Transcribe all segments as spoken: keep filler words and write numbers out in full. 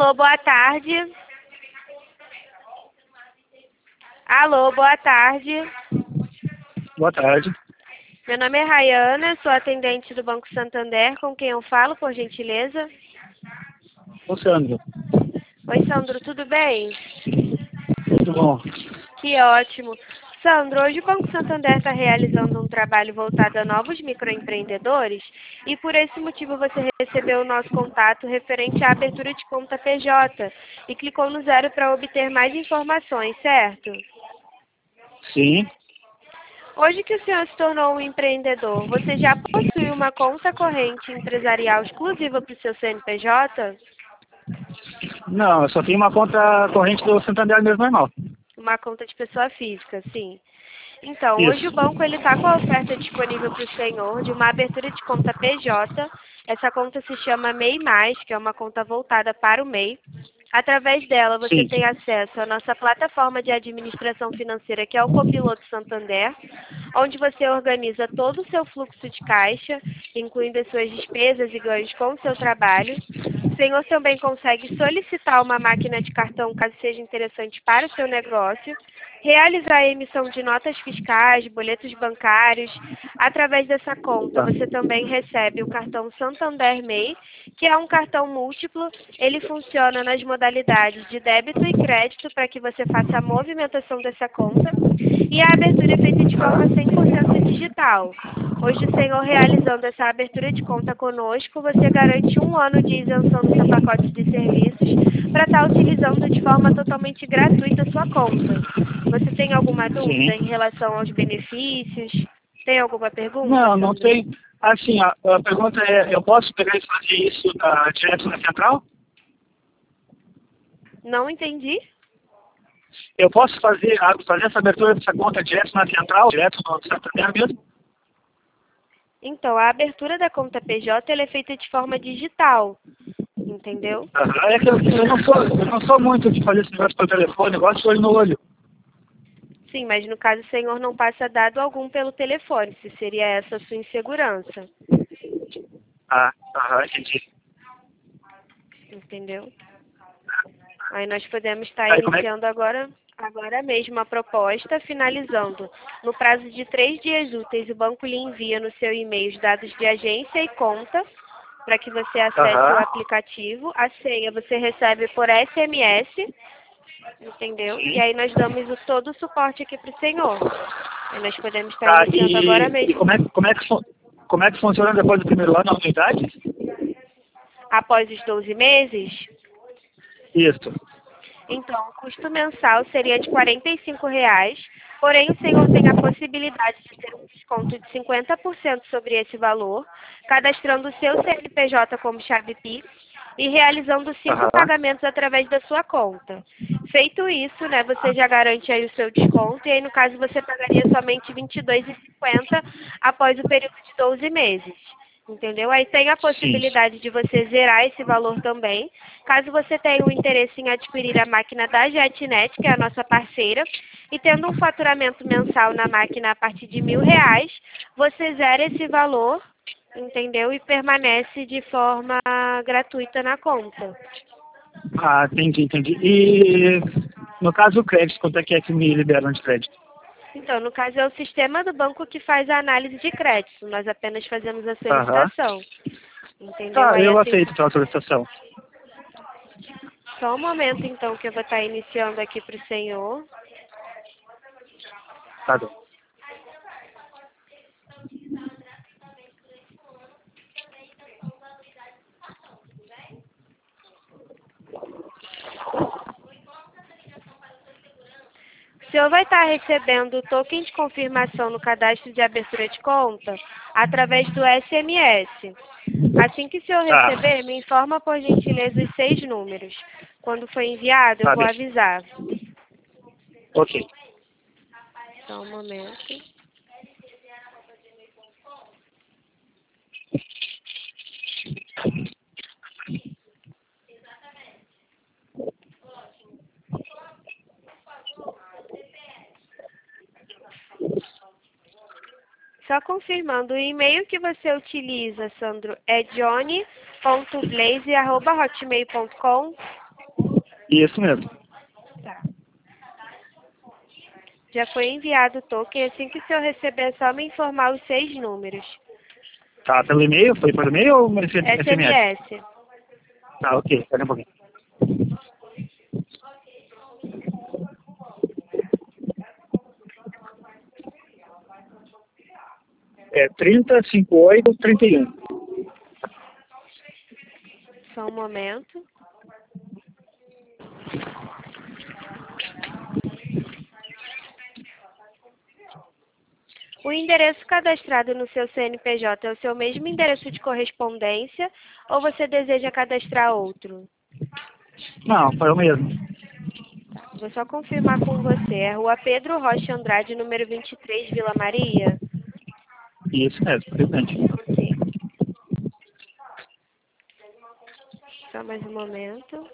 Alô, boa tarde. Alô, boa tarde. Boa tarde. Meu nome é Rayana, sou atendente do Banco Santander. Com quem eu falo, por gentileza? Ô, Sandro. Oi, Sandro, tudo bem? Tudo bom? Que ótimo. Sandro, hoje o Banco Santander está realizando um trabalho voltado a novos microempreendedores e por esse motivo você recebeu o nosso contato referente à abertura de conta P J e clicou no zero para obter mais informações, certo? Sim. Hoje que o senhor se tornou um empreendedor, você já possui uma conta corrente empresarial exclusiva para o seu C N P J? Não, eu só tenho uma conta corrente do Santander mesmo normal. Uma conta de pessoa física, sim. Então, hoje o Isso. banco ele está com a oferta disponível para o senhor de uma abertura de conta P J. Essa conta se chama M E I Mais, que é uma conta voltada para o M E I. Através dela, você Sim. tem acesso à nossa plataforma de administração financeira, que é o Copiloto Santander, onde você organiza todo o seu fluxo de caixa, incluindo as suas despesas e ganhos com o seu trabalho. O senhor também consegue solicitar uma máquina de cartão, caso seja interessante para o seu negócio, realizar a emissão de notas fiscais, boletos bancários. Através dessa conta, Tá. você também recebe o cartão Santander M E I, que é um cartão múltiplo. Ele funciona nas modalidades de débito e crédito para que você faça a movimentação dessa conta. E a abertura é feita de forma cem por cento digital. Hoje, o senhor realizando essa abertura de conta conosco, você garante um ano de isenção do seu pacote de serviços para estar utilizando de forma totalmente gratuita a sua conta. Você tem alguma dúvida em Sim. relação aos benefícios? Tem alguma pergunta, Não, não Sandro? tem. Assim, a, a pergunta é, eu posso pegar e fazer isso ah, direto na central? Não entendi. Eu posso fazer, ah, fazer essa abertura dessa conta direto na central, direto no Santander mesmo? Então, a abertura da conta P J ela é feita de forma digital, entendeu? Aham. É que eu, eu, não sou, eu não sou muito de fazer esse negócio pelo telefone, eu gosto de olho no olho. Sim, mas no caso o senhor não passa dado algum pelo telefone, se seria essa a sua insegurança, Ah, aham, entendi. entendeu? Aí nós podemos estar Aí como é que... iniciando agora, agora mesmo a proposta, finalizando. No prazo de três dias úteis, o banco lhe envia no seu e-mail os dados de agência e conta, para que você acesse o Aham. aplicativo. A senha você recebe por S M S, entendeu? E Sim. aí nós damos o, todo o suporte aqui para o senhor. Aí nós podemos estar Tá, iniciando agora e, e mesmo. como, é, como, é que, fun- como é que funciona depois do primeiro ano a unidade? Após os doze meses, Isso. então, o custo mensal seria de quarenta e cinco reais, porém o senhor tem a possibilidade de ter um desconto de cinquenta por cento sobre esse valor, cadastrando o seu C N P J como chave Pix e realizando cinco Aham. pagamentos através da sua conta. Feito isso, né, você já garante aí o seu desconto e aí no caso você pagaria somente vinte e dois reais e cinquenta centavos após o período de doze meses. Entendeu? Aí tem a Sim. possibilidade de você zerar esse valor também. Caso você tenha o interesse em adquirir a máquina da JetNet, que é a nossa parceira, e tendo um faturamento mensal na máquina a partir de mil reais, você zera esse valor, entendeu? E permanece de forma gratuita na conta. Ah, entendi, entendi. E no caso o crédito, quanto é que é que me liberam de crédito? Então, no caso, é o sistema do banco que faz a análise de crédito. Nós apenas fazemos a Aham. solicitação. Entendeu? Tá, Aí, eu assim, aceito então a solicitação. só um momento, então, que eu vou estar iniciando aqui para o senhor. Tá bom. O senhor vai estar recebendo o token de confirmação no cadastro de abertura de conta através do S M S. Assim que o senhor Tá, receber, me informa por gentileza os seis números. Quando for enviado, eu tá vou bem. avisar. Ok. Só um momento. Só confirmando, o e-mail que você utiliza, Sandro, é johnny ponto blaze arroba hotmail ponto com. Isso mesmo. Tá. Já foi enviado o token. Assim que o senhor receber, é só me informar os seis números. Tá, pelo e-mail? Foi por e-mail ou S M S? S M S. Tá, ok. Espera um pouquinho. É trinta, cinquenta e oito, trinta e um. Só um momento. O endereço cadastrado no seu C N P J é o seu mesmo endereço de correspondência ou você deseja cadastrar outro? Não, foi o mesmo. Vou só confirmar com você. É Rua Pedro Rocha Andrade, número vinte e três, Vila Maria? Isso mesmo, presente. Ok. Só mais um momento.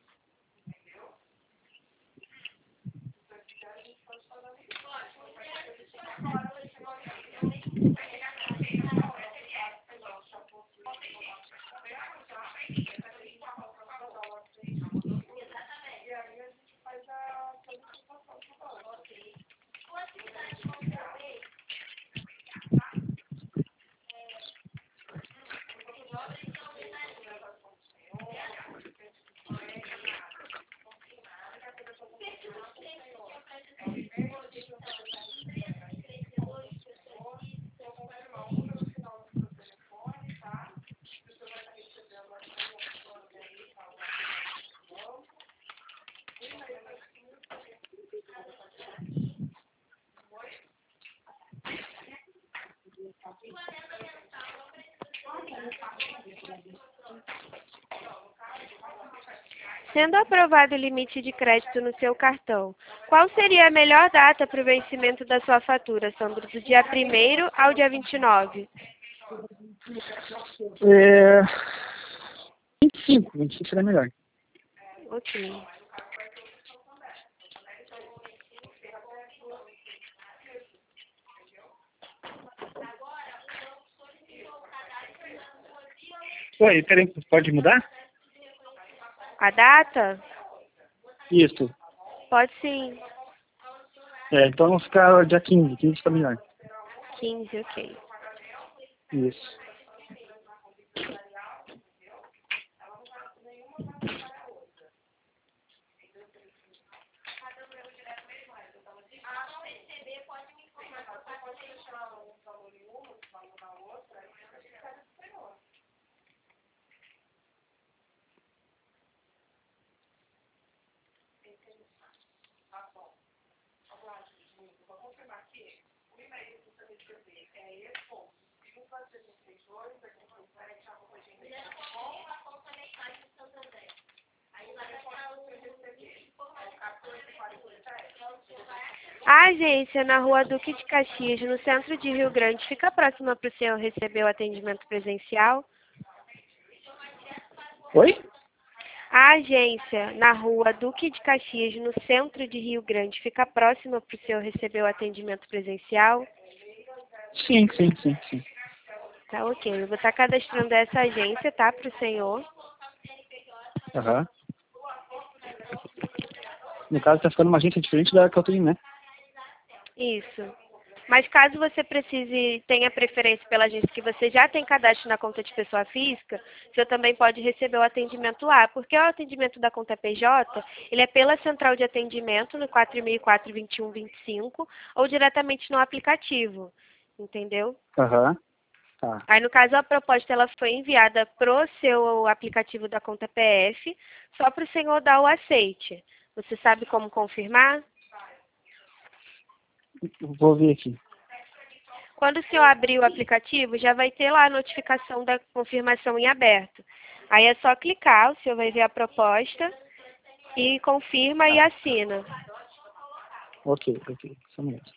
Sendo aprovado o limite de crédito no seu cartão, qual seria a melhor data para o vencimento da sua fatura, Sandro? Do dia primeiro ao dia vinte e nove? É... vinte e cinco, vinte e cinco seria melhor. Ok. Oi, peraí, pode mudar? A data? Isso. Pode sim. É, então vamos ficar dia quinze, quinze fica melhor. quinze, ok. Isso. A agência na Rua Duque de Caxias, no centro de Rio Grande, fica próxima para o senhor receber o atendimento presencial? Oi? A agência na Rua Duque de Caxias, no centro de Rio Grande, fica próxima para o senhor receber o atendimento presencial? Sim, sim, sim, sim. Tá ok. Eu vou estar cadastrando essa agência, tá, para o senhor. Aham. No caso, tá ficando uma agência diferente da que eu tenho, né? Isso. Mas caso você precise, tenha preferência pela agência que você já tem cadastro na conta de pessoa física, você também pode receber o atendimento lá, porque o atendimento da conta P J, ele é pela central de atendimento no quatro mil e quatro, vinte e um, vinte e cinco, ou diretamente no aplicativo, entendeu? Aham. Tá. Aí, no caso, a proposta ela foi enviada pro seu aplicativo da conta P F, só para o senhor dar o aceite. Você sabe como confirmar? Vou ver aqui. Quando o senhor abrir o aplicativo, já vai ter lá a notificação da confirmação em aberto. Aí é só clicar, o senhor vai ver a proposta e confirma e Tá. assina. Ok, ok. Só um minuto.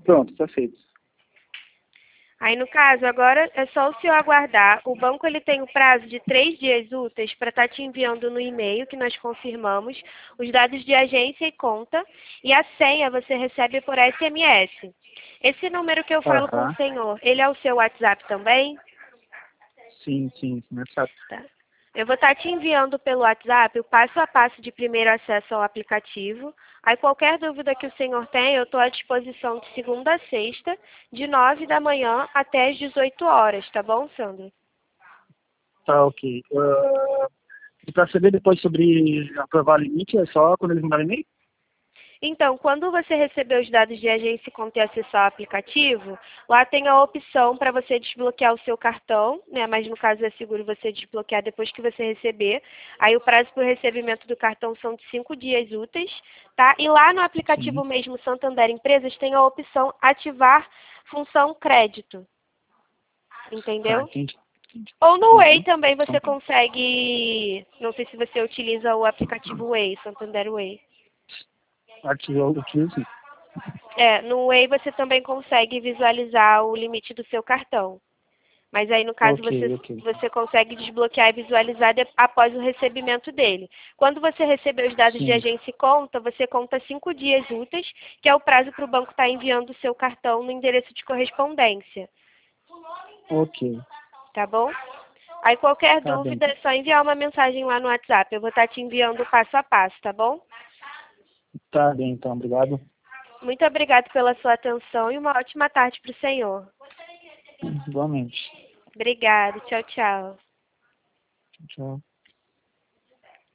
Pronto, tá feito. Aí, no caso, agora é só o senhor aguardar. O banco ele tem o prazo de três dias úteis para estar te enviando no e-mail, que nós confirmamos, os dados de agência e conta, e a senha você recebe por S M S. Esse número que eu falo com Aham. o senhor, ele é o seu WhatsApp também? Sim, sim, sim, sabe. Tá. Eu vou estar te enviando pelo WhatsApp o passo a passo de primeiro acesso ao aplicativo. Aí qualquer dúvida que o senhor tenha, eu estou à disposição de segunda a sexta, de nove da manhã até as dezoito horas, tá bom, Sandro? Tá, ok. Uh, e para saber depois sobre aprovar limite, é só quando eles mandarem e-mail? Então, quando você receber os dados de agência e conter acesso ao aplicativo, lá tem a opção para você desbloquear o seu cartão, né? Mas no caso é seguro você desbloquear depois que você receber. Aí o prazo para o recebimento do cartão são de cinco dias úteis, tá? E lá no aplicativo Sim. mesmo Santander Empresas tem a opção ativar função crédito, Tá, entendeu? entendi. entendi. Ou no Way Uhum. também você Então, tá. consegue, não sei se você utiliza o aplicativo Way, Santander Way. Ativou o que sim. É, no Way você também consegue visualizar o limite do seu cartão. Mas aí, no caso, você, Ok, ok. você consegue desbloquear e visualizar de, após o recebimento dele. Quando você receber os dados de Sim. agência e conta, você conta cinco dias úteis, que é o prazo para o banco estar enviando o seu cartão no endereço de correspondência. Ok. Tá bom? Aí, qualquer Tá bem. dúvida, é só enviar uma mensagem lá no WhatsApp. Eu vou estar te enviando o passo a passo, tá bom? Tá bem, então. Obrigado. Muito obrigada pela sua atenção e uma ótima tarde para o senhor. Igualmente. Obrigada. Tchau, tchau. Tchau.